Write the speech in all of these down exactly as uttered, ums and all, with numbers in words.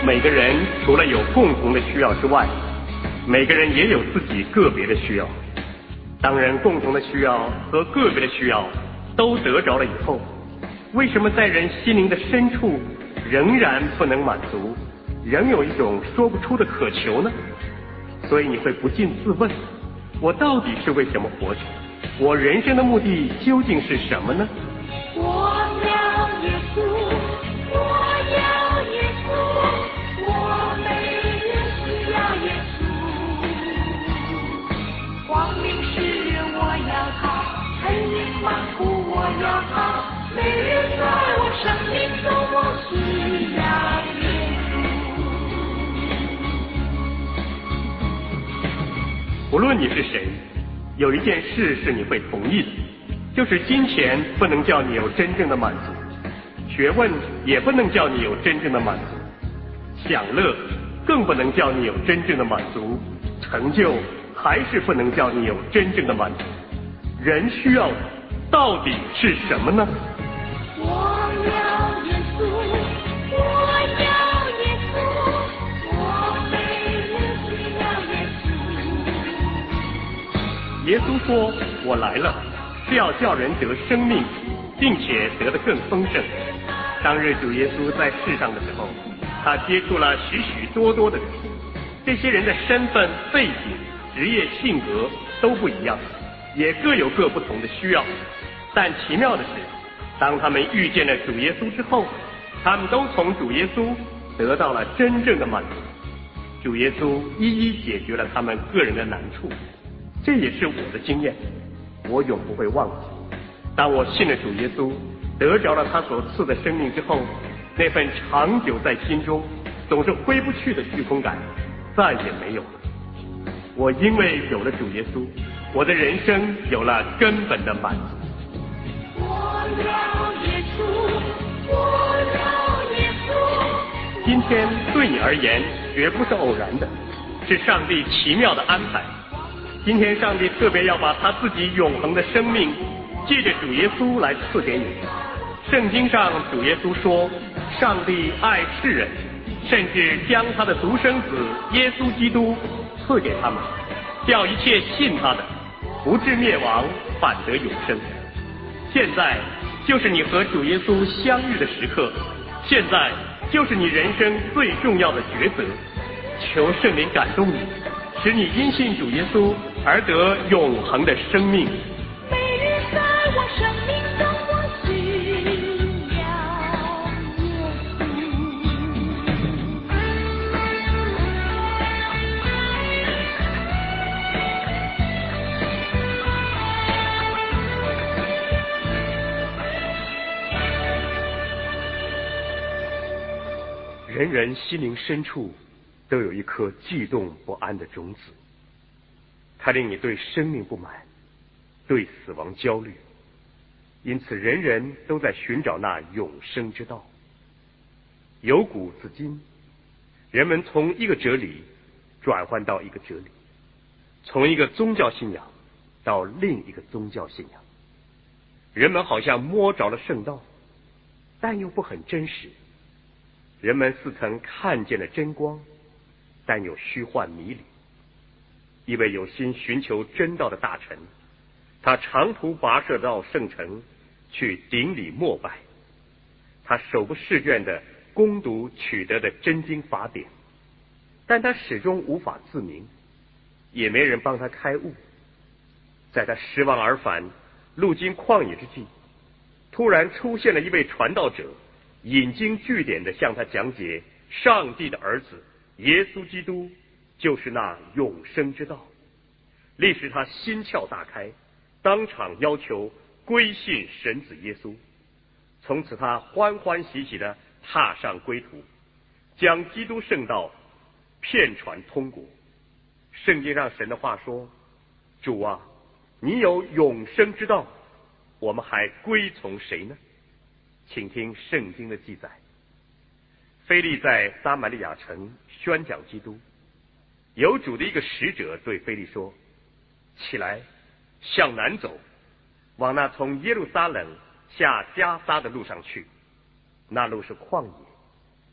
每个人除了有共同的需要之外，每个人也有自己个别的需要。当人共同的需要和个别的需要都得着了以后，为什么在人心灵的深处仍然不能满足，仍有一种说不出的渴求呢？所以你会不禁自问，我到底是为什么活着？我人生的目的究竟是什么呢？ 我要耶稣，我要耶稣，我每日需要耶稣。光明时我要他，黑夜漫步我要他，每日在我生命中我需要耶稣。 无论你是谁，有一件事是你会同意的，就是金钱不能叫你有真正的满足，学问也不能叫你有真正的满足，享乐更不能叫你有真正的满足，成就还是不能叫你有真正的满足。人需要的到底是什么呢？ 我要耶稣，我要耶稣，我每日需要耶稣。 耶稣说，我来了是要叫人得生命，并且得得更丰盛。当日主耶稣在世上的时候，他接触了许许多多的人，这些人的身份、背景、职业、性格都不一样，也各有各不同的需要。但奇妙的是，当他们遇见了主耶稣之后，他们都从主耶稣得到了真正的满足。主耶稣一一解决了他们个人的难处，这也是我的经验，我永不会忘记。当我信了主耶稣，得着了他所赐的生命之后，那份长久在心中总是挥不去的虚空感再也没有了。我因为有了主耶稣，我的人生有了根本的满足。 我要耶稣，我要耶稣。 今天对你而言绝不是偶然的，是上帝奇妙的安排。今天上帝特别要把他自己永恒的生命借着主耶稣来赐给你。圣经上主耶稣说，上帝爱世人，甚至将他的独生子耶稣基督赐给他们，叫一切信他的不至灭亡，反得永生。现在就是你和主耶稣相遇的时刻，现在就是你人生最重要的抉择。求圣灵感动你，使你因信主耶稣而得永恒的生命。 每日在我生命中我需要人人心灵深处都有一颗悸动不安的种子，它令你对生命不满，对死亡焦虑，因此人人都在寻找那永生之道。由古至今，人们从一个哲理转换到一个哲理，从一个宗教信仰到另一个宗教信仰。人们好像摸着了圣道，但又不很真实。人们似曾看见了真光，但有虚幻迷离。一位有心寻求真道的大臣，他长途跋涉到圣城去顶礼膜拜，他手不释卷地攻读取得的真经法典，但他始终无法自明，也没人帮他开悟。在他失望而返路经旷野之际，突然出现了一位传道者，引经据典地向他讲解上帝的儿子耶稣基督就是那永生之道，历使他心窍大开，当场要求归信神子耶稣。从此他欢欢喜喜地踏上归途，将基督圣道遍传通国。圣经上神的话说，主啊，你有永生之道，我们还归从谁呢？请听圣经的记载。腓利在撒玛利亚城宣讲基督，有主的一个使者对腓利说，起来向南走，往那从耶路撒冷下加撒的路上去，那路是旷野。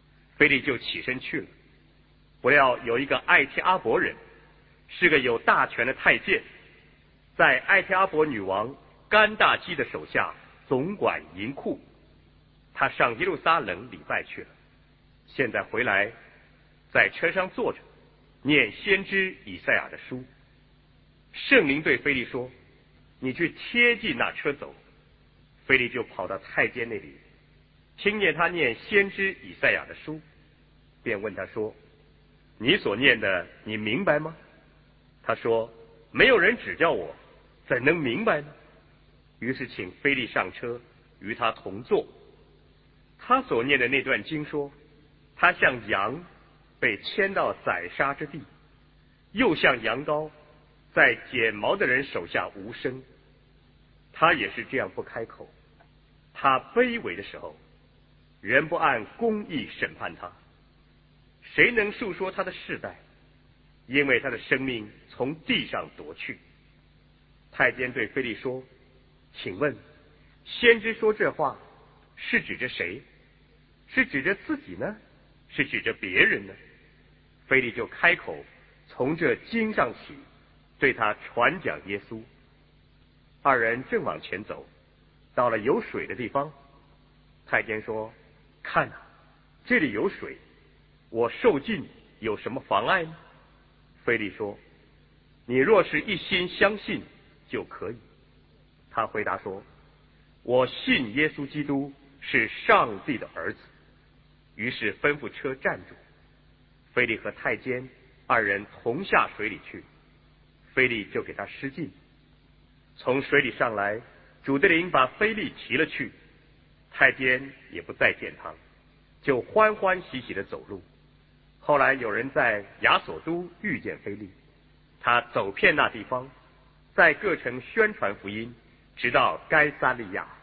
腓力就起身去了。不料有一个艾提阿伯人，是个有大权的太监，在艾提阿伯女王甘大基的手下总管银库。他上耶路撒冷礼拜去了，现在回来，在车上坐着，念先知以赛亚的书。圣灵对腓力说：“你去贴近那车走。”腓力就跑到太监那里，听见他念先知以赛亚的书，便问他说：“你所念的，你明白吗？”他说：“没有人指教我，怎能明白呢？”于是请腓力上车，与他同坐。他所念的那段经说，他像羊被牵到宰杀之地，又像羊羔在剪毛的人手下无声。他也是这样不开口。他卑微的时候，人不按公义审判他。谁能述说他的世代？因为他的生命从地上夺去。太监对腓力说：“请问，先知说这话是指着谁？是指着自己呢，是指着别人呢？”腓力就开口，从这经上起，对他传讲耶稣。二人正往前走，到了有水的地方。太监说：“看啊，这里有水，我受浸有什么妨碍呢？”腓力说：“你若是一心相信，就可以。”他回答说：“我信耶稣基督是上帝的儿子。”于是吩咐车站住。腓力和太监二人同下水里去，腓力就给他施浸。从水里上来，主的灵把腓力提了去，太监也不再见他，就欢欢喜喜地走路。后来有人在亚索都遇见腓力，他走遍那地方，在各城宣传福音，直到该撒利亚。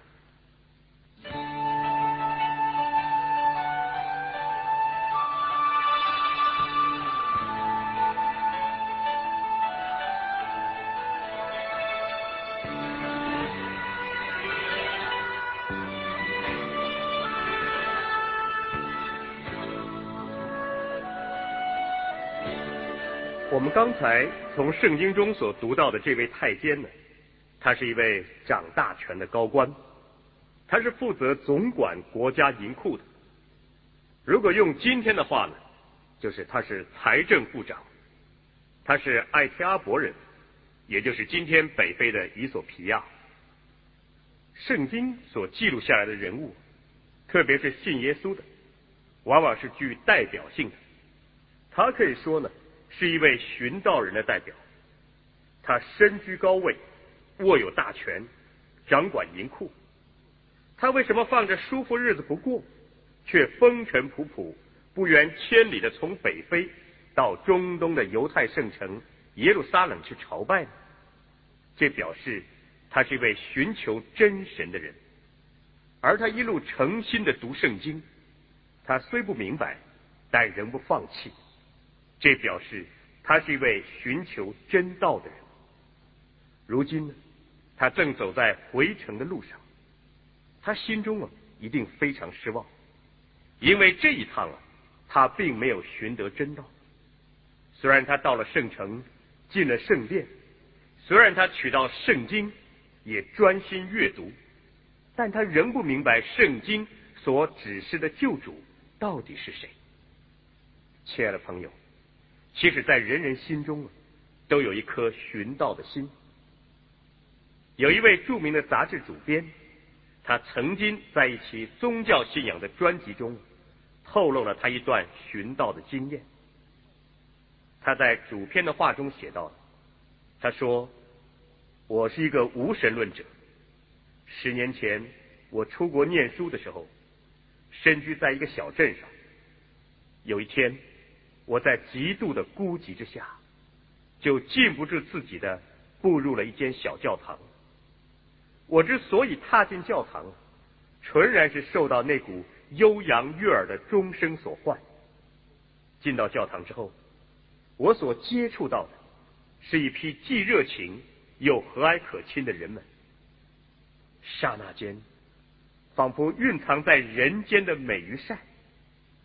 我们刚才从圣经中所读到的这位太监呢，他是一位掌大权的高官，他是负责总管国家银库的。如果用今天的话呢，就是他是财政部长。他是艾提阿伯人，也就是今天北非的以索皮亚。圣经所记录下来的人物，特别是信耶稣的，往往是具代表性的。他可以说呢，是一位寻道人的代表。他身居高位，握有大权，掌管银库。他为什么放着舒服日子不过，却风尘仆仆，不远千里的从北非到中东的犹太圣城耶路撒冷去朝拜呢？这表示他是一位寻求真神的人。而他一路诚心的读圣经，他虽不明白，但仍不放弃。这表示他是一位寻求真道的人。如今呢，他正走在回城的路上，他心中啊一定非常失望，因为这一趟啊，他并没有寻得真道。虽然他到了圣城，进了圣殿，虽然他取到圣经，也专心阅读，但他仍不明白圣经所指示的救主到底是谁。亲爱的朋友，其实在人人心中啊，都有一颗寻道的心。有一位著名的杂志主编，他曾经在一期宗教信仰的专辑中透露了他一段寻道的经验。他在主编的话中写道，他说：“我是一个无神论者。十年前我出国念书的时候，身居在一个小镇上。有一天，我在极度的孤寂之下，就禁不住自己的步入了一间小教堂。我之所以踏进教堂，纯然是受到那股悠扬悦耳的钟声所唤。进到教堂之后，我所接触到的是一批既热情又和蔼可亲的人们。刹那间，仿佛蕴藏在人间的美与善，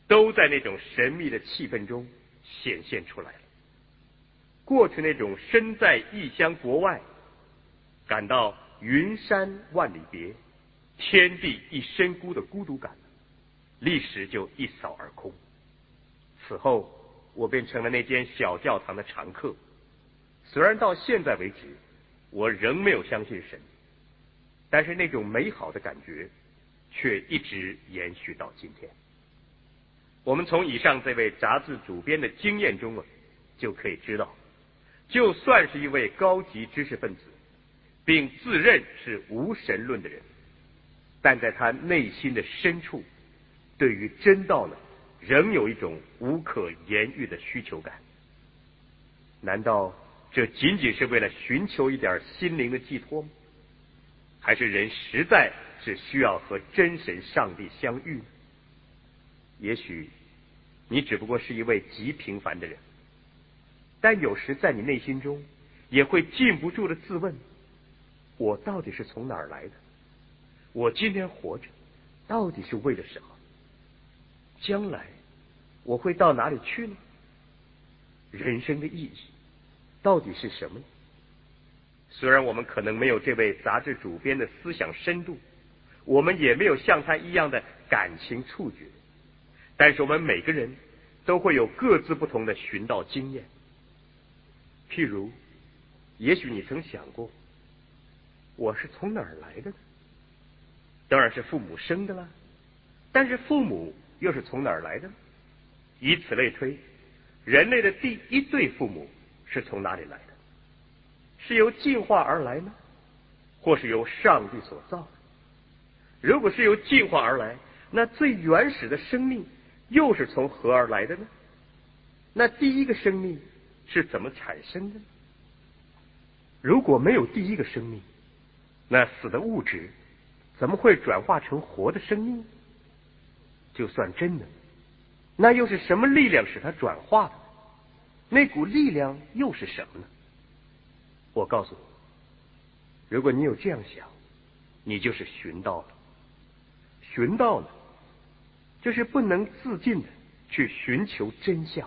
都在那种神秘的气氛中显现出来了。过去那种身在异乡国外，感到云山万里别，天地一深孤的孤独感，历史就一扫而空。此后我便成了那间小教堂的常客。虽然到现在为止我仍没有相信神，但是那种美好的感觉却一直延续到今天。我们从以上这位杂志主编的经验中啊，就可以知道，就算是一位高级知识分子，并自认是无神论的人，但在他内心的深处，对于真道呢，仍有一种无可言喻的需求感。难道这仅仅是为了寻求一点心灵的寄托吗？还是人实在是需要和真神上帝相遇呢？也许你只不过是一位极平凡的人，但有时在你内心中也会禁不住的自问，我到底是从哪儿来的？我今天活着到底是为了什么？将来我会到哪里去呢？人生的意义到底是什么呢？虽然我们可能没有这位杂志主编的思想深度，我们也没有像他一样的感情触觉，但是我们每个人都会有各自不同的寻道经验。譬如，也许你曾想过，我是从哪儿来的呢？当然是父母生的了，但是父母又是从哪儿来的呢？以此类推，人类的第一对父母是从哪里来的？是由进化而来呢，或是由上帝所造的？如果是由进化而来，那最原始的生命又是从何而来的呢？那第一个生命是怎么产生的呢？如果没有第一个生命，那死的物质怎么会转化成活的生命？就算真的，那又是什么力量使它转化的？那股力量又是什么呢？我告诉你，如果你有这样想，你就是寻道了。寻道呢，就是不能自禁的去寻求真相。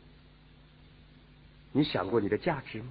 你想过你的价值吗？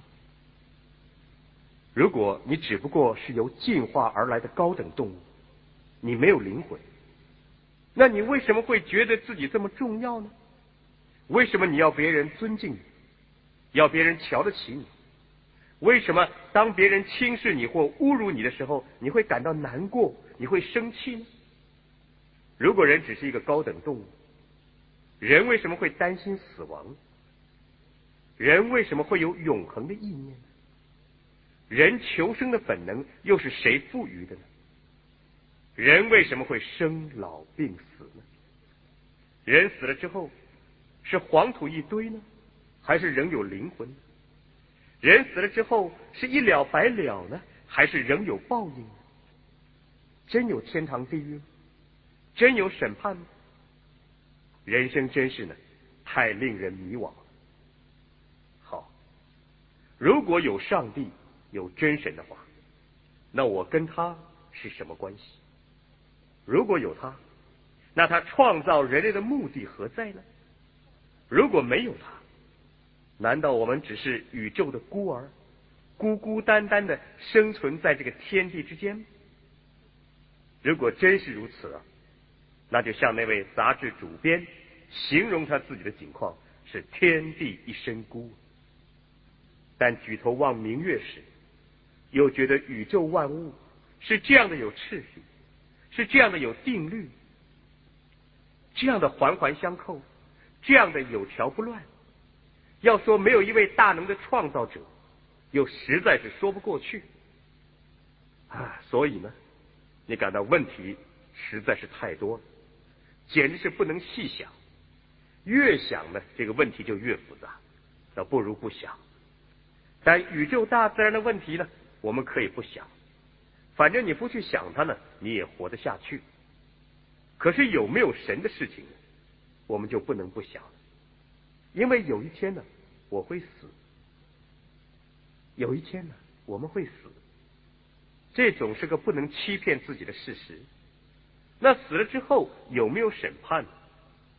如果你只不过是由进化而来的高等动物，你没有灵魂，那你为什么会觉得自己这么重要呢？为什么你要别人尊敬你，要别人瞧得起你？为什么当别人轻视你或侮辱你的时候，你会感到难过，你会生气呢？如果人只是一个高等动物，人为什么会担心死亡？人为什么会有永恒的意念呢？人求生的本能又是谁赋予的呢？人为什么会生老病死呢？人死了之后是黄土一堆呢，还是仍有灵魂呢？人死了之后是一了百了呢，还是仍有报应呢？真有天堂地狱吗？真有审判吗？人生真是呢，太令人迷惘了。好，如果有上帝，有真神的话，那我跟他是什么关系？如果有他，那他创造人类的目的何在呢？如果没有他，难道我们只是宇宙的孤儿，孤孤单单的生存在这个天地之间吗？如果真是如此啊，那就像那位杂志主编形容他自己的境况是天地一深孤。但举头望明月时，又觉得宇宙万物是这样的有秩序，是这样的有定律，这样的环环相扣，这样的有条不乱。要说没有一位大能的创造者，又实在是说不过去啊！所以呢，你感到问题实在是太多了，简直是不能细想。越想呢，这个问题就越复杂，那不如不想。但宇宙大自然的问题呢，我们可以不想，反正你不去想它呢，你也活得下去。可是有没有神的事情呢，我们就不能不想了，因为有一天呢，我会死，有一天呢，我们会死，这总是个不能欺骗自己的事实。那死了之后有没有审判呢？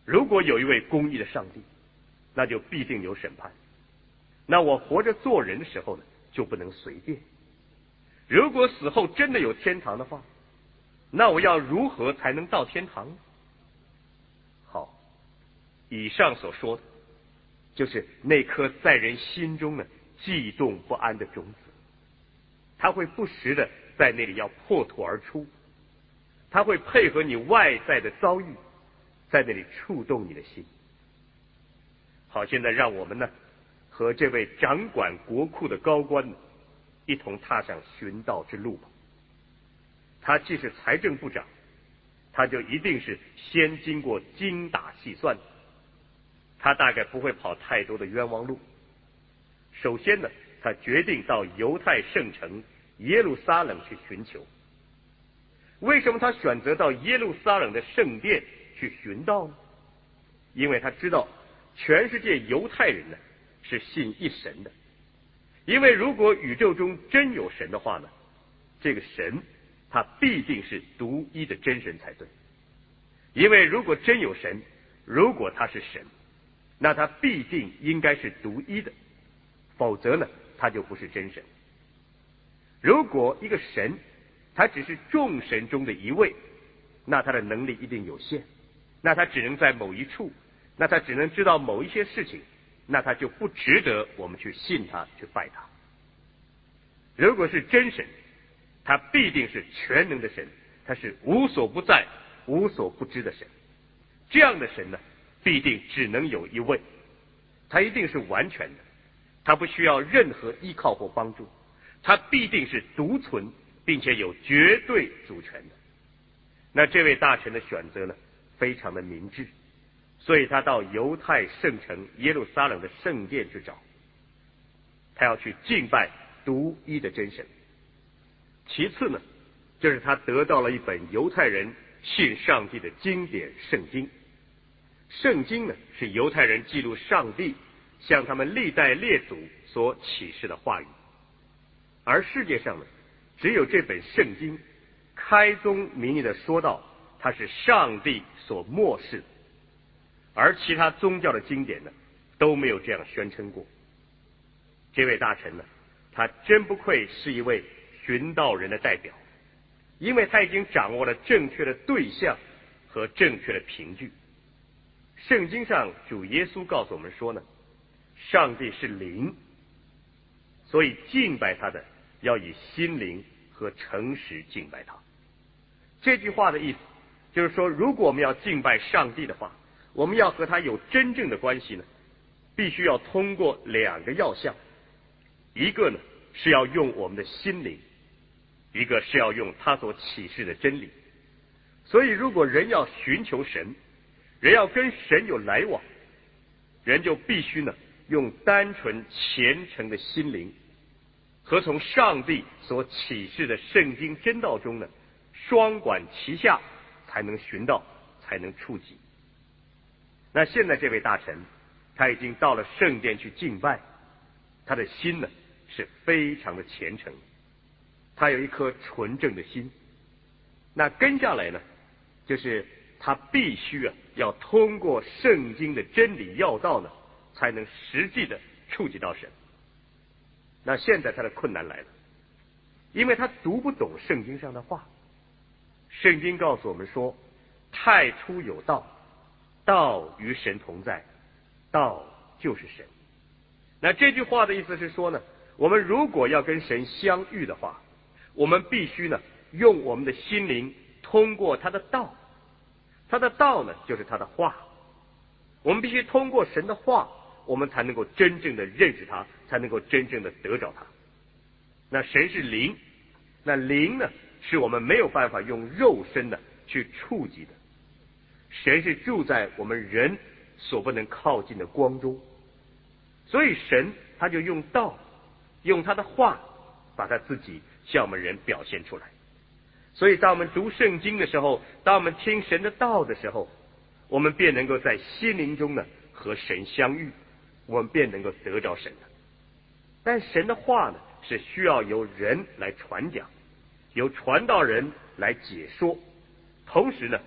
如果有一位公义的上帝，那就必定有审判。那我活着做人的时候呢，就不能随便。如果死后真的有天堂的话，那我要如何才能到天堂呢？好，以上所说的就是那颗在人心中呢悸动不安的种子，它会不时的在那里要破土而出，它会配合你外在的遭遇，在那里触动你的心。好，现在让我们呢和这位掌管国库的高官呢一同踏上寻道之路吧。他既是财政部长，他就一定是先经过精打细算的，他大概不会跑太多的冤枉路。首先呢，他决定到犹太圣城耶路撒冷去寻求。为什么他选择到耶路撒冷的圣殿去寻道呢？因为他知道全世界犹太人呢是信一神的，因为如果宇宙中真有神的话呢，这个神他必定是独一的真神才对。因为如果真有神，如果他是神，那他必定应该是独一的，否则呢他就不是真神。如果一个神他只是众神中的一位，那他的能力一定有限，那他只能在某一处，那他只能知道某一些事情，那他就不值得我们去信他，去拜他。如果是真神，他必定是全能的神，他是无所不在无所不知的神。这样的神呢必定只能有一位，他一定是完全的，他不需要任何依靠或帮助，他必定是独存并且有绝对主权的。那这位大臣的选择呢非常的明智，所以他到犹太圣城耶路撒冷的圣殿去找，他要去敬拜独一的真神。其次呢，就是他得到了一本犹太人信上帝的经典圣经。圣经呢是犹太人记录上帝向他们历代列祖所启示的话语，而世界上呢只有这本圣经开宗明义的说到它是上帝所默示的，而其他宗教的经典呢都没有这样宣称过。这位大臣呢，他真不愧是一位寻道人的代表，因为他已经掌握了正确的对象和正确的凭据。圣经上主耶稣告诉我们说呢，上帝是灵，所以敬拜他的要以心灵和诚实敬拜他。这句话的意思就是说，如果我们要敬拜上帝的话，我们要和他有真正的关系呢，必须要通过两个要项，一个呢是要用我们的心灵，一个是要用他所启示的真理。所以如果人要寻求神，人要跟神有来往，人就必须呢用单纯虔诚的心灵和从上帝所启示的圣经真道中呢双管齐下，才能寻到，才能触及。那现在这位大臣他已经到了圣殿去敬拜，他的心呢是非常的虔诚，他有一颗纯正的心。那跟下来呢，就是他必须啊要通过圣经的真理要道呢，才能实际的触及到神。那现在他的困难来了，因为他读不懂圣经上的话。圣经告诉我们说，太初有道，道与神同在，道就是神。那这句话的意思是说呢，我们如果要跟神相遇的话，我们必须呢用我们的心灵通过他的道，他的道呢就是他的话，我们必须通过神的话，我们才能够真正的认识他，才能够真正的得着他。那神是灵，那灵呢是我们没有办法用肉身的去触及的，神是住在我们人所不能靠近的光中，所以神他就用道，用他的话把他自己向我们人表现出来。所以当我们读圣经的时候，当我们听神的道的时候，我们便能够在心灵中呢和神相遇，我们便能够得着神的。但神的话呢是需要由人来传讲，由传道人来解说，同时呢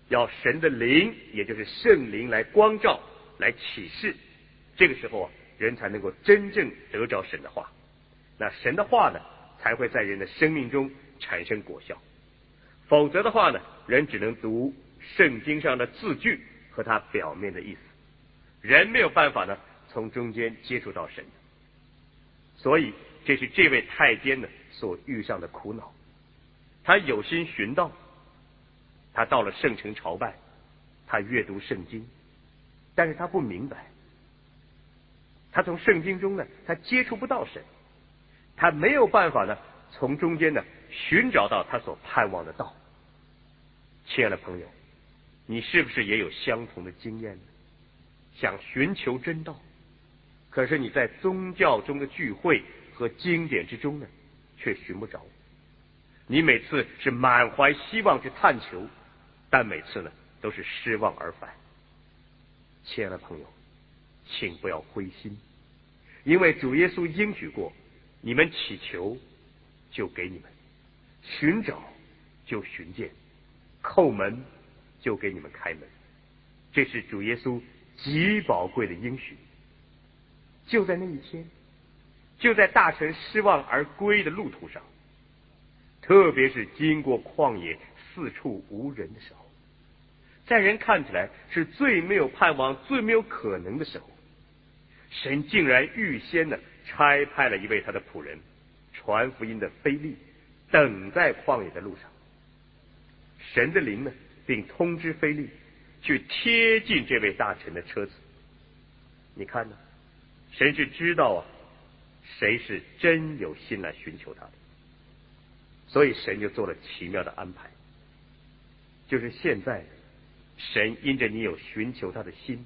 要神的灵，也就是圣灵来光照，来启示。这个时候啊，人才能够真正得着神的话。那神的话呢，才会在人的生命中产生果效。否则的话呢，人只能读圣经上的字句和它表面的意思，人没有办法呢从中间接触到神。所以这是这位太监呢所遇上的苦恼。他有心寻道，他到了圣城朝拜，他阅读圣经，但是他不明白，他从圣经中呢他接触不到神，他没有办法呢从中间呢寻找到他所盼望的道。亲爱的朋友，你是不是也有相同的经验呢？想寻求真道，可是你在宗教中的聚会和经典之中呢却寻不着。你每次是满怀希望去探求，但每次呢都是失望而返。亲爱的朋友，请不要灰心，因为主耶稣应许过，你们祈求就给你们，寻找就寻见，叩门就给你们开门。这是主耶稣极宝贵的应许。就在那一天，就在大臣失望而归的路途上，特别是经过旷野四处无人的时候，在人看起来是最没有盼望最没有可能的时候，神竟然预先呢差派了一位他的仆人传福音的腓利，等在旷野的路上。神的灵呢并通知腓利去贴近这位大臣的车子。你看呢，神是知道啊谁是真有心来寻求他的，所以神就做了奇妙的安排。就是现在神因着你有寻求他的心，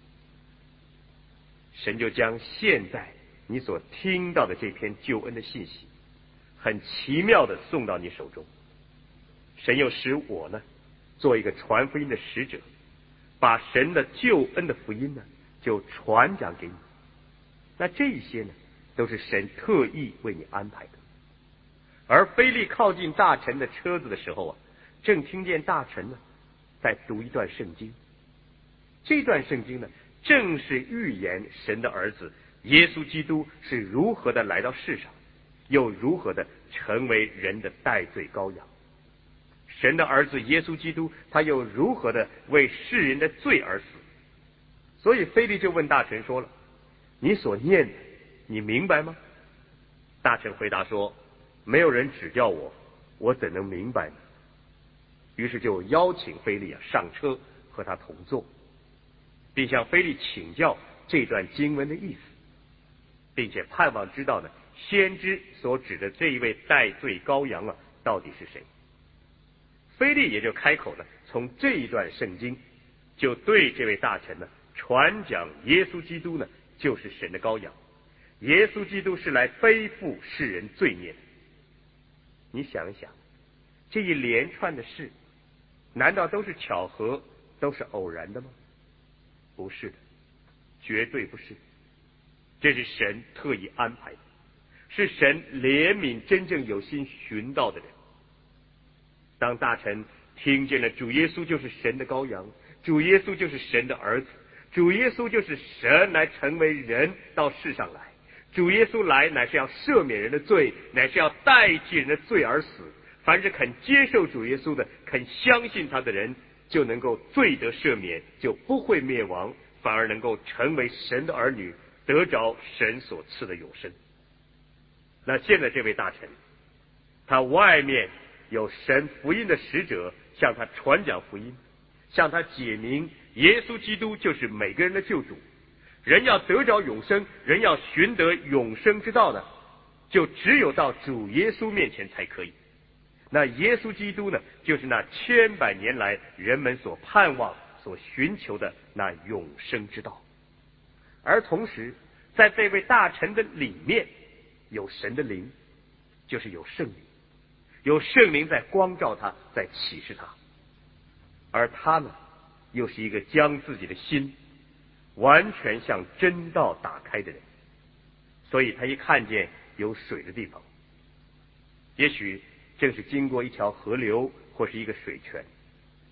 神就将现在你所听到的这篇救恩的信息很奇妙的送到你手中。神又使我呢做一个传福音的使者，把神的救恩的福音呢就传讲给你。那这一些呢都是神特意为你安排的。而腓利靠近大臣的车子的时候啊，正听见大臣呢在读一段圣经。这段圣经呢正是预言神的儿子耶稣基督是如何的来到世上，又如何的成为人的代罪羔羊。神的儿子耶稣基督他又如何的为世人的罪而死。所以腓利就问大臣说了，你所念的你明白吗？大臣回答说，没有人指教我，我怎能明白呢？于是就邀请腓利啊上车和他同坐，并向腓利请教这段经文的意思，并且盼望知道呢先知所指的这一位代罪羔羊啊到底是谁。腓利也就开口呢，从这一段圣经就对这位大臣呢传讲耶稣基督呢就是神的羔羊，耶稣基督是来背负世人罪孽的。你想一想，这一连串的事难道都是巧合，都是偶然的吗？不是的，绝对不是。这是神特意安排的，是神怜悯真正有心寻道的人。当大臣听见了主耶稣就是神的羔羊，主耶稣就是神的儿子，主耶稣就是神来成为人到世上来，主耶稣来乃是要赦免人的罪，乃是要代替人的罪而死。凡是肯接受主耶稣的，肯相信他的人，就能够罪得赦免，就不会灭亡，反而能够成为神的儿女，得着神所赐的永生。那现在这位大臣，他外面有神福音的使者向他传讲福音，向他解明耶稣基督就是每个人的救主。人要得着永生，人要寻得永生之道呢，就只有到主耶稣面前才可以。那耶稣基督呢，就是那千百年来人们所盼望所寻求的那永生之道。而同时在这位大臣的里面有神的灵，就是有圣灵，有圣灵在光照他，在启示他。而他呢又是一个将自己的心完全向真道打开的人，所以他一看见有水的地方，也许正是经过一条河流或是一个水泉，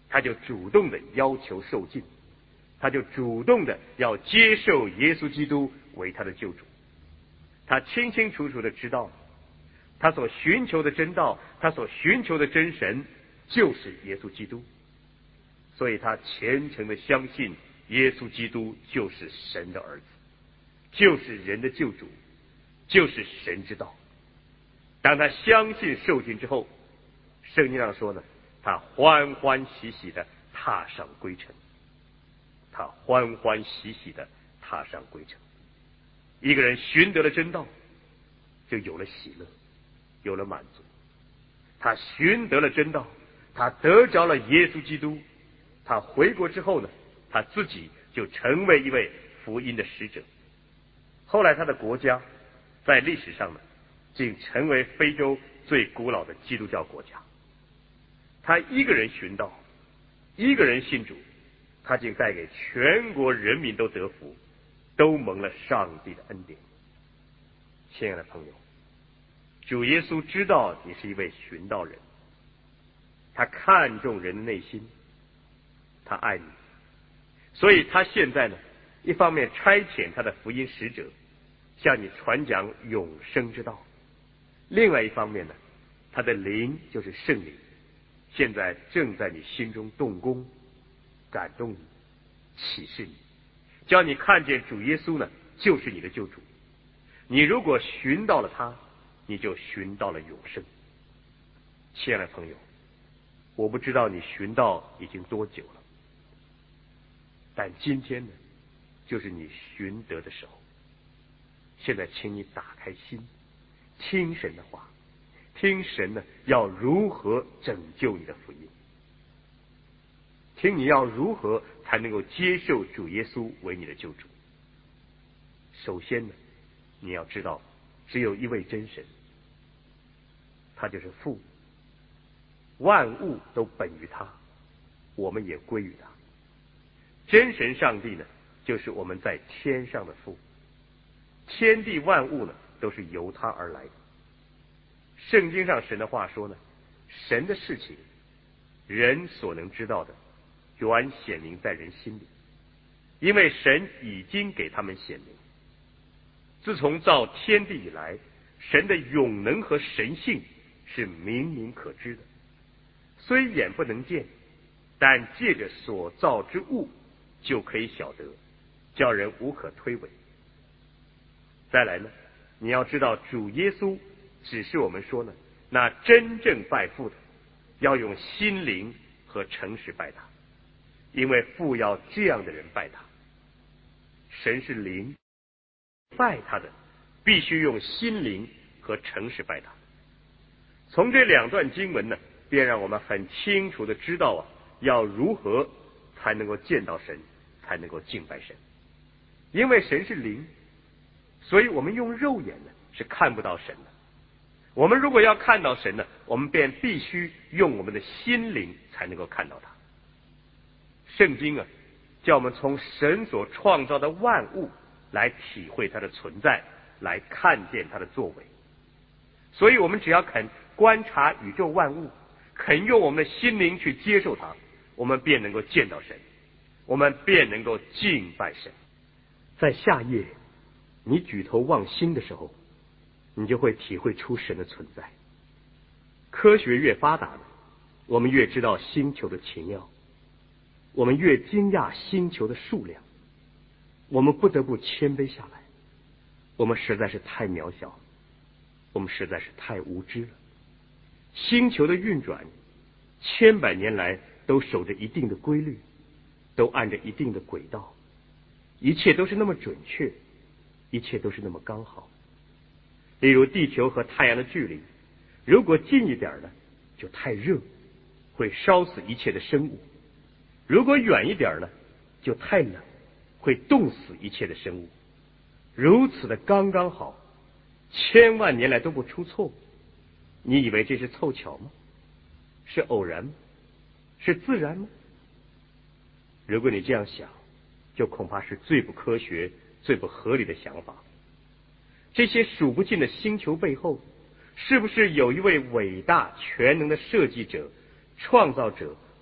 他就主动的要求受尽，他就主动的要接受耶稣基督为他的救主。他清清楚楚的知道，他所寻求的真道，他所寻求的真神就是耶稣基督，所以他虔诚的相信耶稣基督就是神的儿子，就是人的救主，就是神之道。当他相信受尽之后，圣经上说呢，他欢欢喜喜的踏上归程，他欢欢喜喜的踏上归程。一个人寻得了真道，就有了喜乐，有了满足。他寻得了真道，他得着了耶稣基督，他回国之后呢，他自己就成为一位福音的使者。后来他的国家在历史上呢，竟成为非洲最古老的基督教国家。他一个人寻道，一个人信主，他竟带给全国人民都得福，都蒙了上帝的恩典。亲爱的朋友，主耶稣知道你是一位寻道人，他看重人的内心，他爱你，所以他现在呢，一方面差遣他的福音使者向你传讲永生之道，另外一方面呢，他的灵就是圣灵，现在正在你心中动工，感动你，启示你，叫你看见主耶稣呢就是你的救主。你如果寻到了他，你就寻到了永生。亲爱的朋友，我不知道你寻道已经多久了，但今天呢，就是你寻得的时候。现在请你打开心，听神的话，听神呢要如何拯救你的福音，听你要如何才能够接受主耶稣为你的救主。首先呢，你要知道只有一位真神，他就是父，万物都本于他，我们也归于他。真神上帝呢，就是我们在天上的父，天地万物呢都是由他而来的。圣经上神的话说呢，神的事情人所能知道的原显明在人心里，因为神已经给他们显明。自从造天地以来，神的永能和神性是明明可知的，虽眼不能见，但借着所造之物就可以晓得，叫人无可推诿。再来呢，你要知道主耶稣只是我们说呢，那真正拜父的要用心灵和诚实拜他，因为父要这样的人拜他。神是灵，拜他的必须用心灵和诚实拜他。从这两段经文呢，便让我们很清楚的知道啊，要如何才能够见到神，才能够敬拜神。因为神是灵，所以我们用肉眼呢是看不到神的。我们如果要看到神呢，我们便必须用我们的心灵才能够看到他。圣经啊，叫我们从神所创造的万物来体会他的存在，来看见他的作为。所以我们只要肯观察宇宙万物，肯用我们的心灵去接受它，我们便能够见到神，我们便能够敬拜神。在下页你举头望星的时候，你就会体会出神的存在。科学越发达呢，我们越知道星球的奇妙，我们越惊讶星球的数量，我们不得不谦卑下来。我们实在是太渺小，我们实在是太无知了。星球的运转千百年来都守着一定的规律，都按着一定的轨道，一切都是那么准确，一切都是那么刚好。例如地球和太阳的距离，如果近一点呢，就太热，会烧死一切的生物；如果远一点呢，就太冷，会冻死一切的生物。如此的刚刚好，千万年来都不出错。你以为这是凑巧吗？是偶然吗？是自然吗？如果你这样想，就恐怕是最不科学、最不合理的想法。这些数不尽的星球背后，是不是有一位伟大全能的设计者、创造者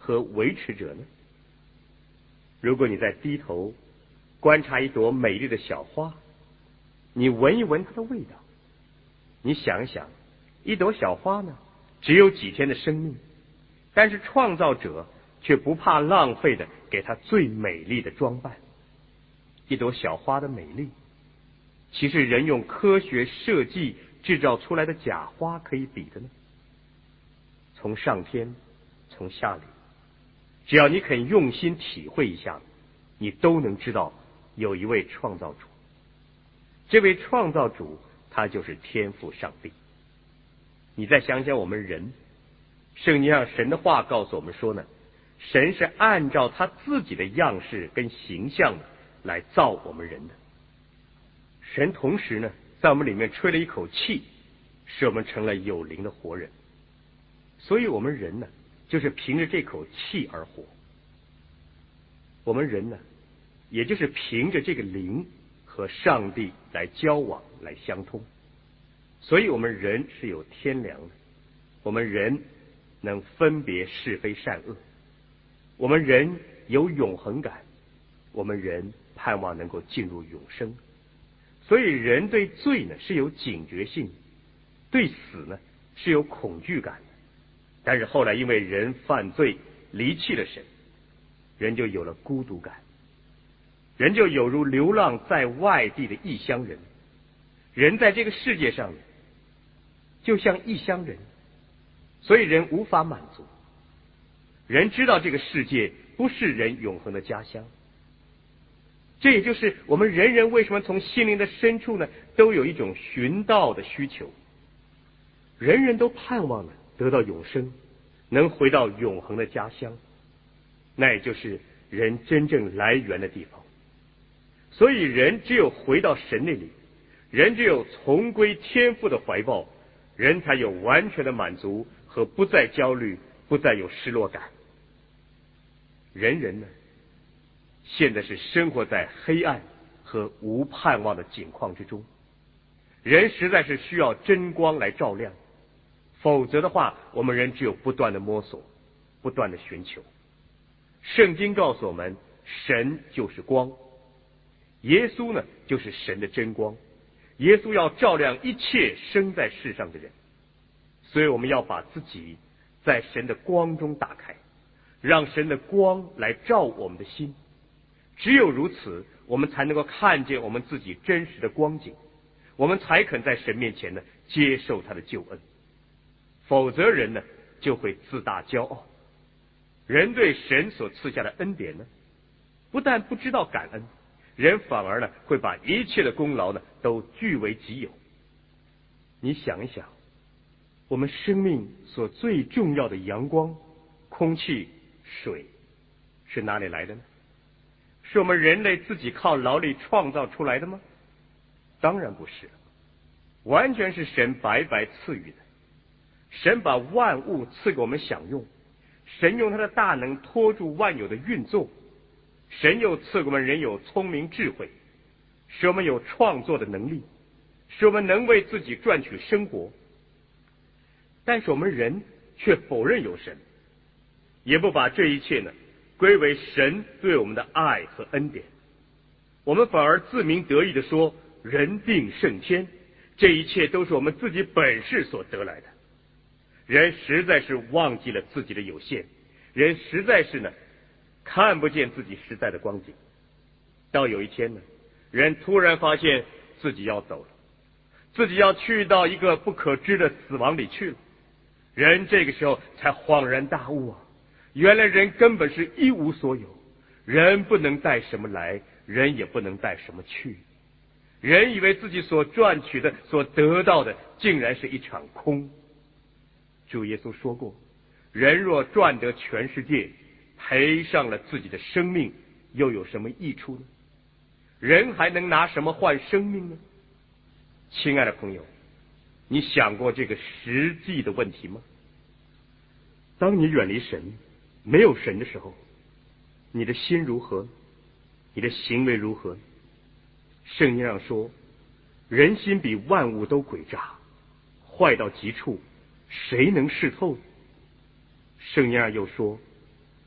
和维持者呢？如果你在低头观察一朵美丽的小花，你闻一闻它的味道，你想一想，一朵小花呢，只有几天的生命，但是创造者却不怕浪费的给它最美丽的装扮。一朵小花的美丽，岂是人用科学设计制造出来的假花可以比的呢？从上天，从下里，只要你肯用心体会一下，你都能知道有一位创造主。这位创造主，他就是天父上帝。你再想想我们人，圣经上神的话告诉我们说呢，神是按照他自己的样式跟形象来造我们人的。神同时呢，在我们里面吹了一口气，使我们成了有灵的活人。所以我们人呢，就是凭着这口气而活。我们人呢，也就是凭着这个灵和上帝来交往，来相通。所以我们人是有天良的，我们人能分别是非善恶，我们人有永恒感，我们人盼望能够进入永生。所以人对罪呢是有警觉性，对死呢是有恐惧感的。但是后来因为人犯罪离弃了神，人就有了孤独感，人就有如流浪在外地的异乡人。人在这个世界上就像异乡人，所以人无法满足。人知道这个世界不是人永恒的家乡。这也就是我们人人为什么从心灵的深处呢，都有一种寻道的需求。人人都盼望呢得到永生，能回到永恒的家乡，那也就是人真正来源的地方。所以人只有回到神那里，人只有重归天父的怀抱，人才有完全的满足和不再焦虑，不再有失落感。人人呢，现在是生活在黑暗和无盼望的境况之中，人实在是需要真光来照亮，否则的话，我们人只有不断的摸索，不断的寻求。圣经告诉我们，神就是光，耶稣呢就是神的真光，耶稣要照亮一切生在世上的人。所以我们要把自己在神的光中打开，让神的光来照我们的心。只有如此，我们才能够看见我们自己真实的光景，我们才肯在神面前呢接受他的救恩。否则人呢就会自大骄傲。人对神所赐下的恩典呢，不但不知道感恩，人反而呢会把一切的功劳呢都据为己有。你想一想，我们生命所最重要的阳光、空气、水是哪里来的呢？是我们人类自己靠劳力创造出来的吗？当然不是，完全是神白白赐予的。神把万物赐给我们享用，神用他的大能托住万有的运作，神又赐给我们人有聪明智慧，使我们有创作的能力，使我们能为自己赚取生活。但是我们人却否认有神，也不把这一切呢归为神对我们的爱和恩典。我们反而自鸣得意地说，人定胜天，这一切都是我们自己本事所得来的。人实在是忘记了自己的有限，人实在是呢看不见自己实在的光景。到有一天呢，人突然发现自己要走了，自己要去到一个不可知的死亡里去了。人这个时候才恍然大悟啊，原来人根本是一无所有，人不能带什么来，人也不能带什么去。人以为自己所赚取的、所得到的，竟然是一场空。主耶稣说过，人若赚得全世界，赔上了自己的生命，又有什么益处呢？人还能拿什么换生命呢？亲爱的朋友，你想过这个实际的问题吗？当你远离神，没有神的时候，你的心如何？你的行为如何？圣经上说，人心比万物都诡诈，坏到极处，谁能识透？圣经上又说，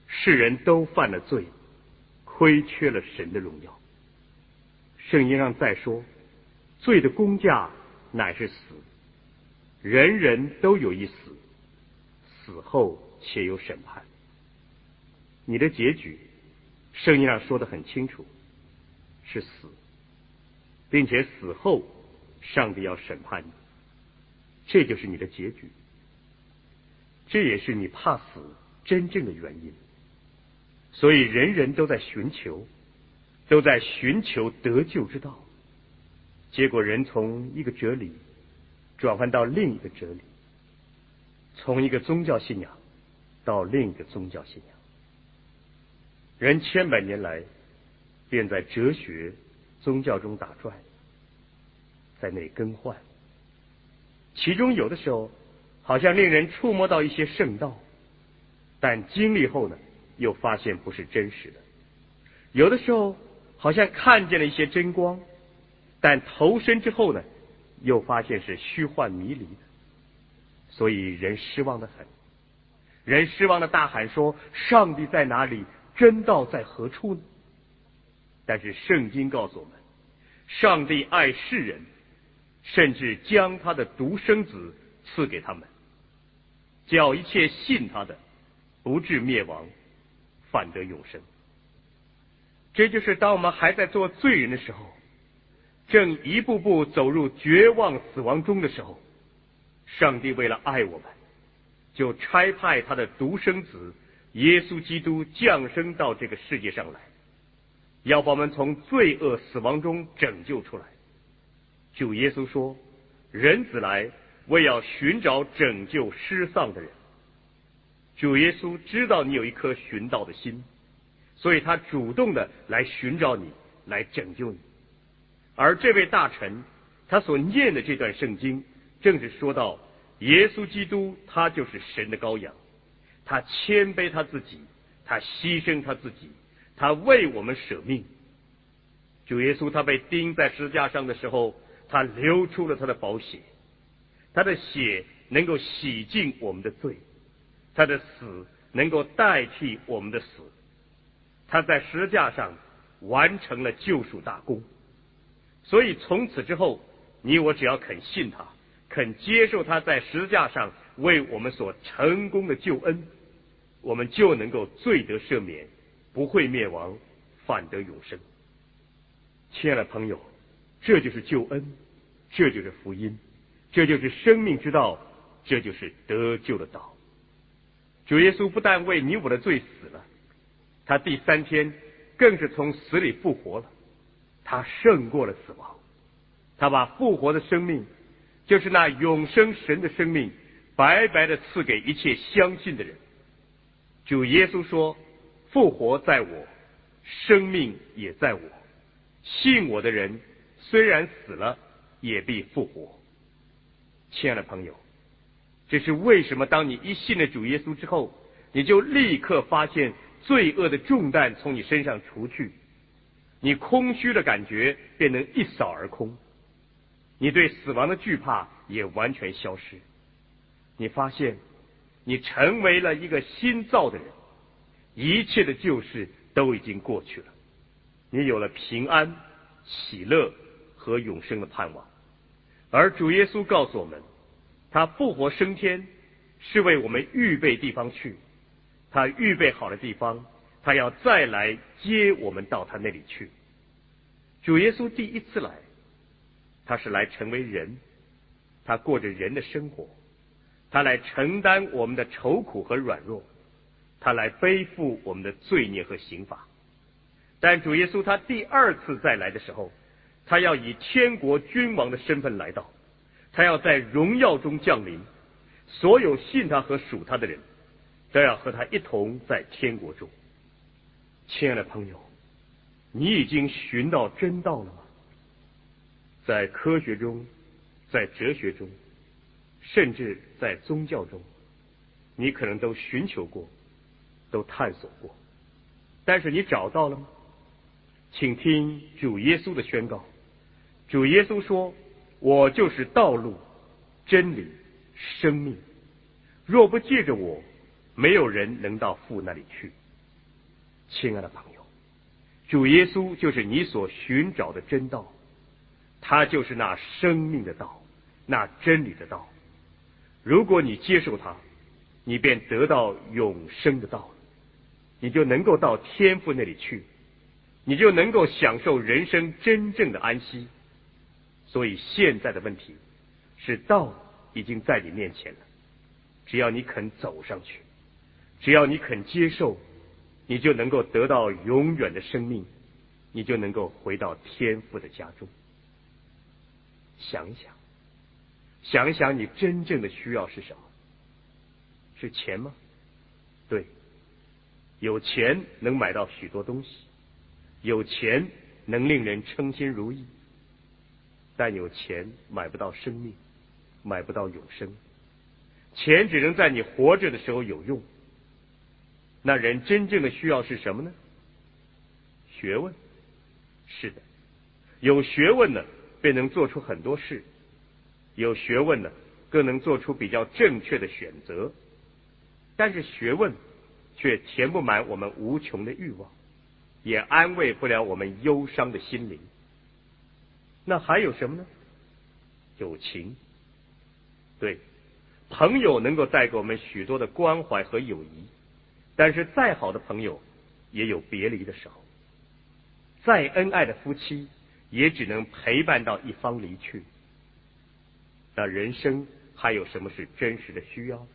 世人都犯了罪，亏缺了神的荣耀。圣经上再说，罪的工价乃是死，人人都有一死，死后且有审判。你的结局，圣经上说得很清楚，是死，并且死后上帝要审判你，这就是你的结局。这也是你怕死真正的原因。所以人人都在寻求，都在寻求得救之道。结果人从一个哲理转换到另一个哲理，从一个宗教信仰到另一个宗教信仰。人千百年来便在哲学、宗教中打转，在那里更换。其中有的时候好像令人触摸到一些圣道，但经历后呢，又发现不是真实的。有的时候好像看见了一些真光，但投身之后呢，又发现是虚幻迷离的。所以人失望得很，人失望的大喊说：上帝在哪里？真道在何处呢？但是圣经告诉我们，上帝爱世人，甚至将他的独生子赐给他们，叫一切信他的不至灭亡，反得永生。这就是当我们还在做罪人的时候，正一步步走入绝望死亡中的时候，上帝为了爱我们，就差派他的独生子耶稣基督降生到这个世界上来，要把我们从罪恶死亡中拯救出来。主耶稣说，人子来为要寻找拯救失丧的人。主耶稣知道你有一颗寻道的心，所以他主动的来寻找你，来拯救你。而这位大臣他所念的这段圣经，正是说到耶稣基督他就是神的羔羊，他谦卑他自己，他牺牲他自己，他为我们舍命。主耶稣他被钉在十字架上的时候，他流出了他的宝血，他的血能够洗净我们的罪，他的死能够代替我们的死，他在十字架上完成了救赎大功。所以从此之后，你我只要肯信他，肯接受他在十字架上为我们所成功的救恩，我们就能够罪得赦免，不会灭亡，反得永生。亲爱的朋友，这就是救恩，这就是福音，这就是生命之道，这就是得救的道。主耶稣不但为你我的罪死了，他第三天更是从死里复活了，他胜过了死亡，他把复活的生命，就是那永生神的生命，白白的赐给一切相信的人。主耶稣说，复活在我，生命也在我，信我的人虽然死了，也必复活。亲爱的朋友，这是为什么当你一信了主耶稣之后，你就立刻发现罪恶的重担从你身上除去，你空虚的感觉便能一扫而空，你对死亡的惧怕也完全消失。你发现你成为了一个新造的人，一切的旧事都已经过去了，你有了平安、喜乐和永生的盼望。而主耶稣告诉我们，他复活升天是为我们预备地方去，他预备好的地方，他要再来接我们到他那里去。主耶稣第一次来，他是来成为人，他过着人的生活，他来承担我们的愁苦和软弱，他来背负我们的罪孽和刑罚。但主耶稣他第二次再来的时候，他要以天国君王的身份来到，他要在荣耀中降临，所有信他和属他的人都要和他一同在天国中。亲爱的朋友，你已经寻到真道了吗？在科学中，在哲学中，甚至在宗教中，你可能都寻求过，都探索过，但是你找到了吗？请听主耶稣的宣告。主耶稣说，我就是道路、真理、生命，若不借着我，没有人能到父那里去。 亲爱的朋友，主耶稣就是你所寻找的真道，他就是那生命的道，那真理的道。如果你接受他，你便得到永生的道，你就能够到天父那里去，你就能够享受人生真正的安息。所以现在的问题是，道已经在你面前了，只要你肯走上去，只要你肯接受，你就能够得到永远的生命，你就能够回到天父的家中。想一想，想一想你真正的需要是什么？是钱吗？对，有钱能买到许多东西，有钱能令人称心如意，但有钱买不到生命，买不到永生。钱只能在你活着的时候有用。那人真正的需要是什么呢？学问。是的，有学问呢，便能做出很多事，有学问呢，更能做出比较正确的选择。但是学问却填不满我们无穷的欲望，也安慰不了我们忧伤的心灵。那还有什么呢？友情。对，朋友能够带给我们许多的关怀和友谊，但是再好的朋友也有别离的时候，再恩爱的夫妻也只能陪伴到一方离去。那人生还有什么是真实的需要？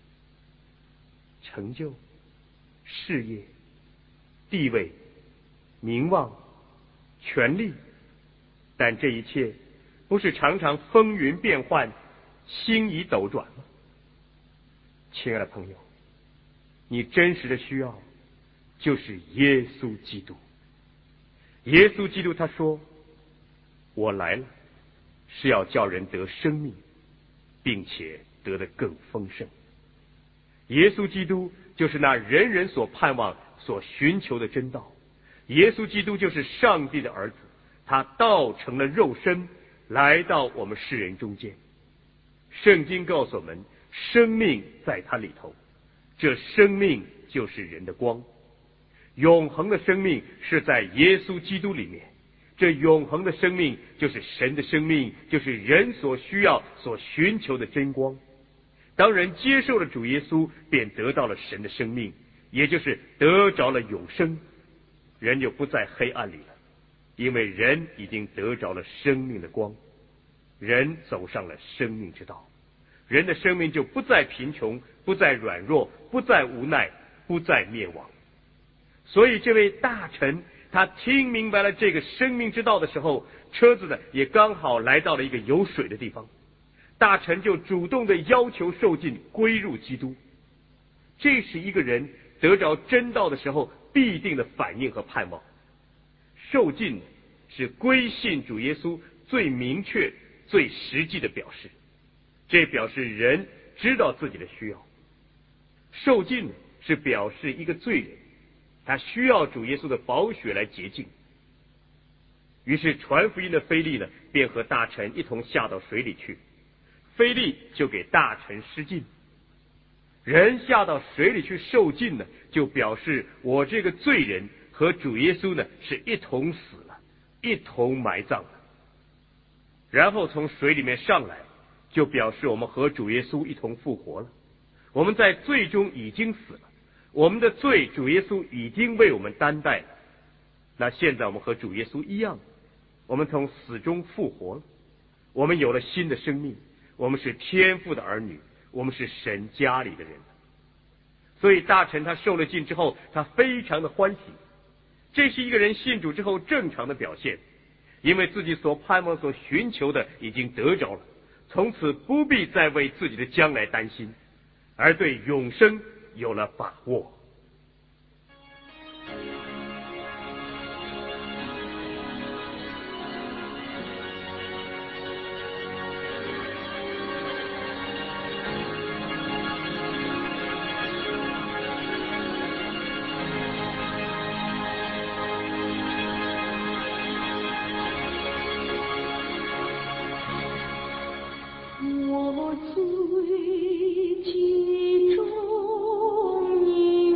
成就、事业、地位、名望、权力，但这一切不是常常风云变幻，星移斗转吗？亲爱的朋友，你真实的需要就是耶稣基督。耶稣基督他说，我来了是要叫人得生命，并且得得更丰盛。耶稣基督就是那人人所盼望所寻求的真道。耶稣基督就是上帝的儿子，他道成了肉身，来到我们世人中间。圣经告诉我们，生命在他里头，这生命就是人的光。永恒的生命是在耶稣基督里面，这永恒的生命就是神的生命，就是人所需要所寻求的真光。当人接受了主耶稣，便得到了神的生命，也就是得着了永生。人就不在黑暗里了，因为人已经得着了生命的光，人走上了生命之道，人的生命就不再贫穷，不再软弱，不再无奈，不再灭亡。所以这位大臣他听明白了这个生命之道的时候，车子呢也刚好来到了一个有水的地方，大臣就主动的要求受尽归入基督。这是一个人得着真道的时候必定的反应和盼望。受尽是归信主耶稣最明确最实际的表示，这表示人知道自己的需要。受尽是表示一个罪人，他需要主耶稣的宝血来洁净。于是传福音的腓利呢，便和大臣一同下到水里去，腓利就给大臣施浸。人下到水里去受浸呢，就表示我这个罪人和主耶稣呢是一同死了，一同埋葬了。然后从水里面上来，就表示我们和主耶稣一同复活了。我们在罪中已经死了，我们的罪主耶稣已经为我们担待了。那现在我们和主耶稣一样，我们从死中复活了，我们有了新的生命，我们是天父的儿女，我们是神家里的人。所以大臣他受了浸之后，他非常的欢喜。这是一个人信主之后正常的表现，因为自己所盼望所寻求的已经得着了，从此不必再为自己的将来担心，而对永生有了把握。 我最集中你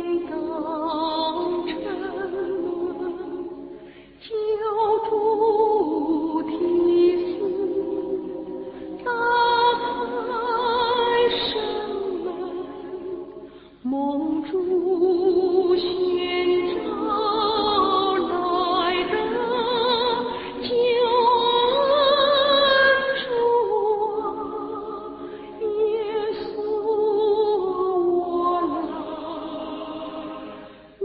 梦中寻找来的救恩主啊，耶稣我来，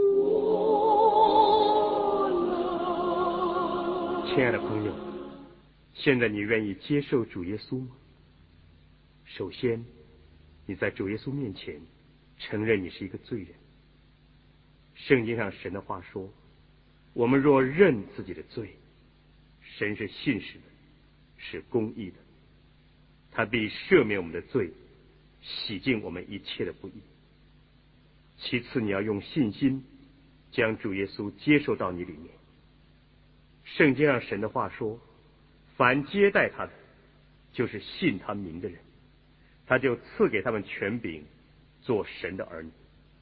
我来。 亲爱的朋友，现在你愿意接受主耶稣吗？首先，你在主耶稣面前承认你是一个罪人。圣经上神的话说，我们若认自己的罪，神是信实的，是公义的，他必赦免我们的罪，洗净我们一切的不义。其次，你要用信心将主耶稣接受到你里面。圣经上神的话说，凡接待他的，就是信他名的人，他就赐给他们权柄做神的儿女。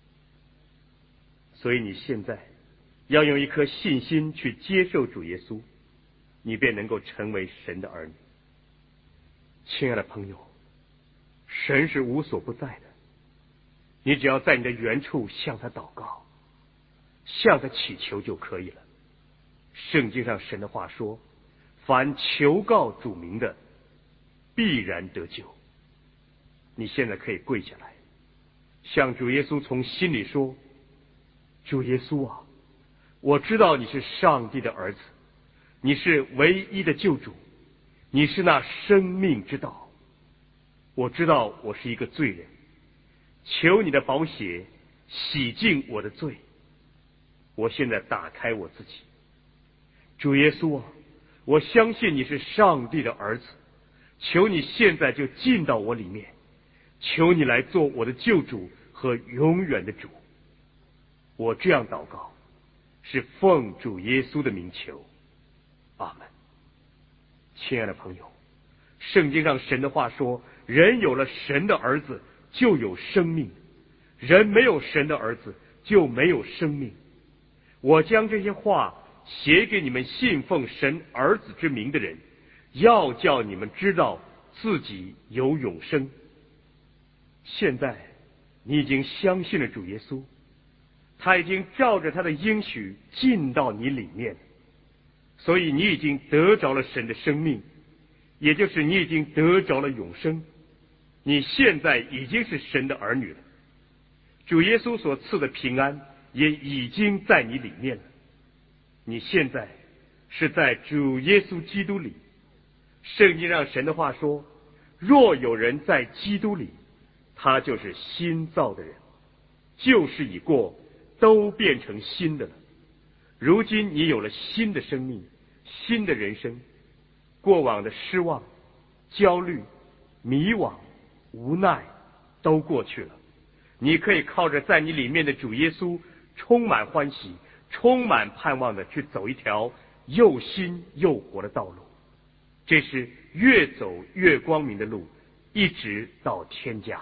所以你现在要用一颗信心去接受主耶稣，你便能够成为神的儿女。亲爱的朋友，神是无所不在的，你只要在你的原处向他祷告，向他祈求就可以了。圣经上神的话说，凡求告主名的，必然得救。你现在可以跪下来，向主耶稣从心里说，主耶稣啊，我知道你是上帝的儿子，你是唯一的救主，你是那生命之道。我知道我是一个罪人，求你的宝血洗净我的罪。我现在打开我自己。主耶稣啊，我相信你是上帝的儿子，求你现在就进到我里面，求你来做我的救主和永远的主。我这样祷告，是奉主耶稣的名求，阿门。亲爱的朋友，圣经上神的话说，人有了神的儿子就有生命，人没有神的儿子就没有生命。我将这些话写给你们信奉神儿子之名的人，要叫你们知道自己有永生。现在你已经相信了主耶稣，他已经照着他的应许进到你里面，所以你已经得着了神的生命，也就是你已经得着了永生。你现在已经是神的儿女了，主耶稣所赐的平安也已经在你里面了。你现在是在主耶稣基督里。圣经上神的话说，若有人在基督里，他就是新造的人，旧事已过，都变成新的了。如今你有了新的生命，新的人生，过往的失望、焦虑、迷惘、无奈都过去了。你可以靠着在你里面的主耶稣，充满欢喜，充满盼望的去走一条又新又活的道路。这是越走越光明的路，一直到天家。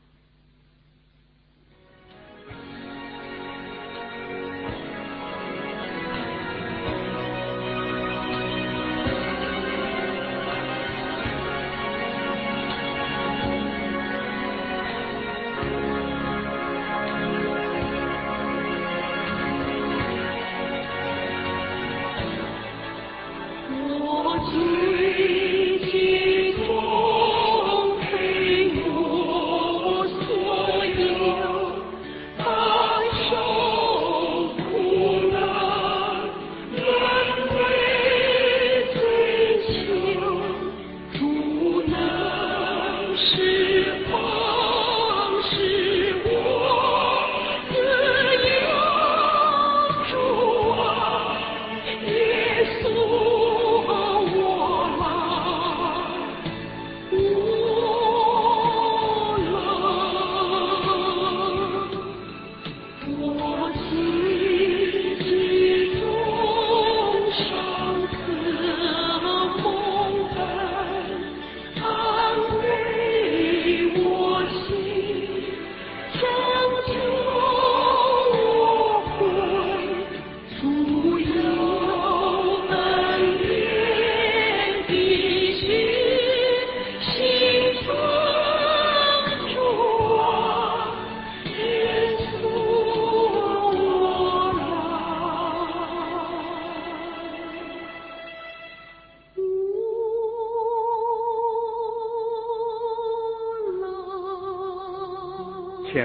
我最近从黑幕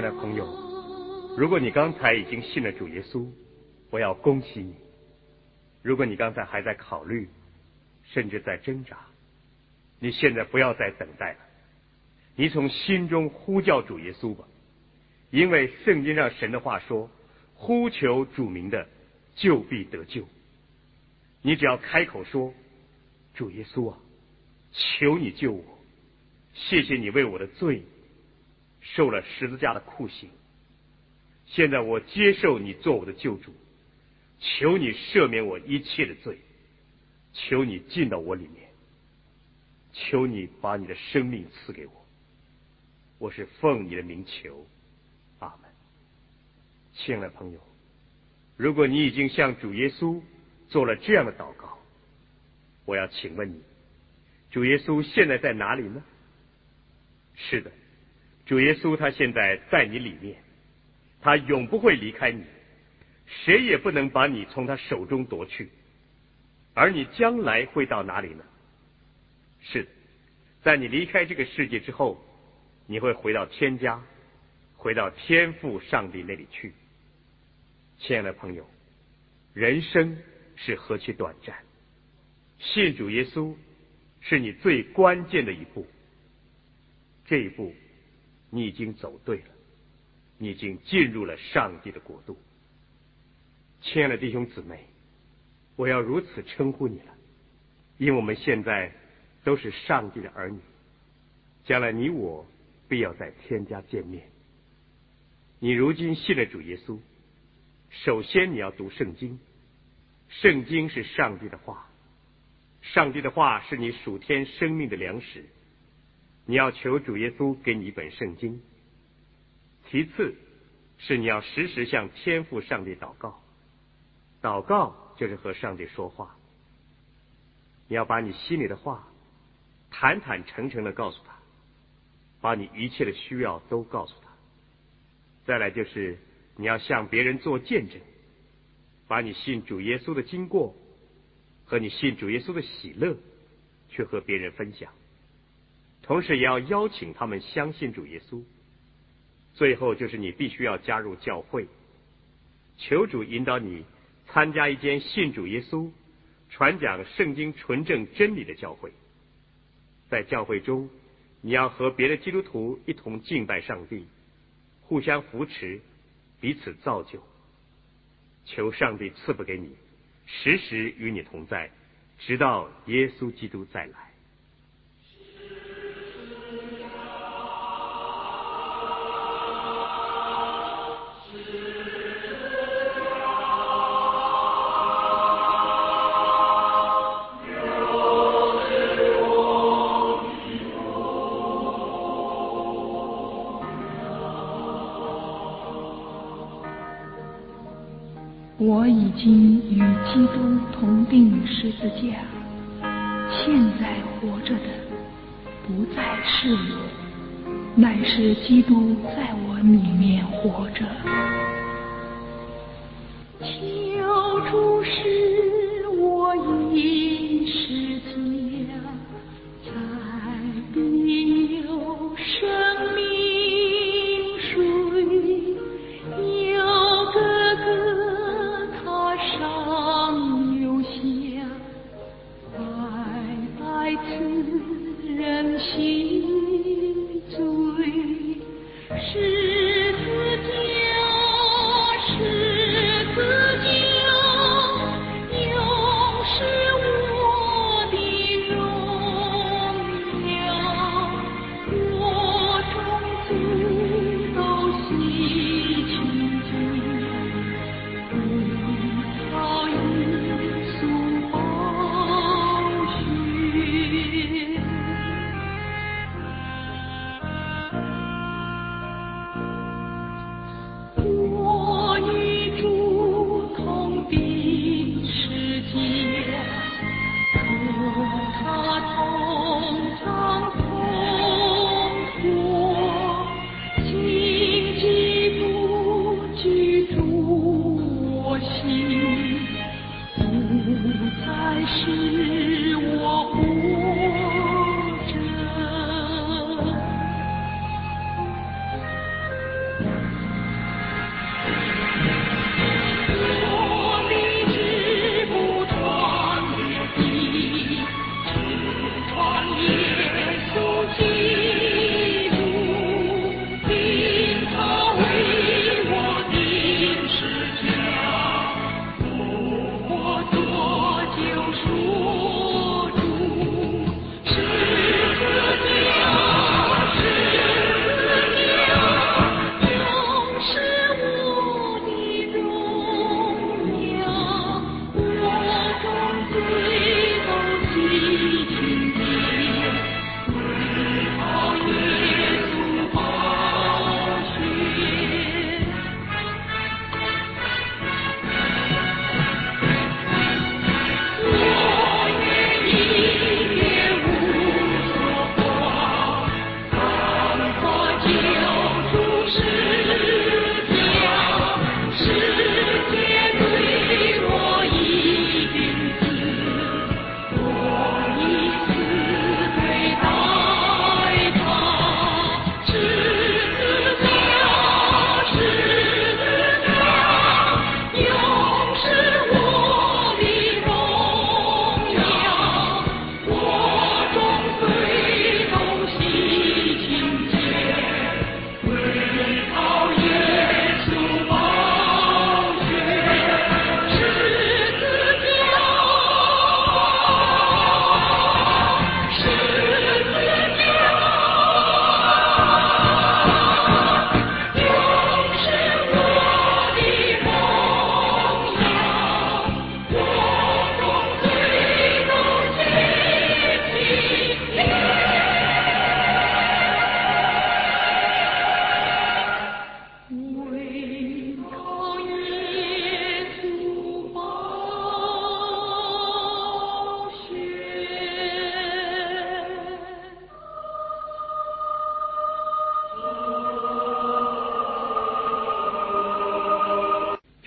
爱的朋友，如果你刚才已经信了主耶稣，我要恭喜你。如果你刚才还在考虑，甚至在挣扎，你现在不要再等待了，你从心中呼叫主耶稣吧。因为圣经上神的话说，呼求主名的就必得救。你只要开口说，主耶稣啊，求你救我，谢谢你为我的罪受了十字架的酷刑，现在我接受你做我的救主，求你赦免我一切的罪，求你进到我里面，求你把你的生命赐给我，我是奉你的名求，阿门。亲爱的朋友，如果你已经向主耶稣做了这样的祷告，我要请问你，主耶稣现在在哪里呢？是的，主耶稣他现在在你里面，他永不会离开你，谁也不能把你从他手中夺去。而你将来会到哪里呢？是的，在你离开这个世界之后，你会回到天家，回到天父上帝那里去。亲爱的朋友，人生是何其短暂，信主耶稣是你最关键的一步。这一步你已经走对了，你已经进入了上帝的国度。亲爱的弟兄姊妹，我要如此称呼你了，因为我们现在都是上帝的儿女，将来你我必要在天家见面。你如今信了主耶稣，首先你要读圣经，圣经是上帝的话，上帝的话是你属天生命的粮食，你要求主耶稣给你一本圣经。其次是你要时时向天父上帝祷告，祷告就是和上帝说话，你要把你心里的话坦坦诚诚地告诉他，把你一切的需要都告诉他。再来就是你要向别人做见证，把你信主耶稣的经过和你信主耶稣的喜乐去和别人分享，同时也要邀请他们相信主耶稣。最后就是你必须要加入教会，求主引导你参加一间信主耶稣、传讲圣经纯正真理的教会。在教会中，你要和别的基督徒一同敬拜上帝，互相扶持，彼此造就。求上帝赐福给你，时时与你同在，直到耶稣基督再来。 我已经与基督同定十字架，现在活着的不再是我，乃是基督在我里面活着。求主使我因十字架再必有生命水，有个个他上流下，白白赐人心罪，十字架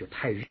就太热。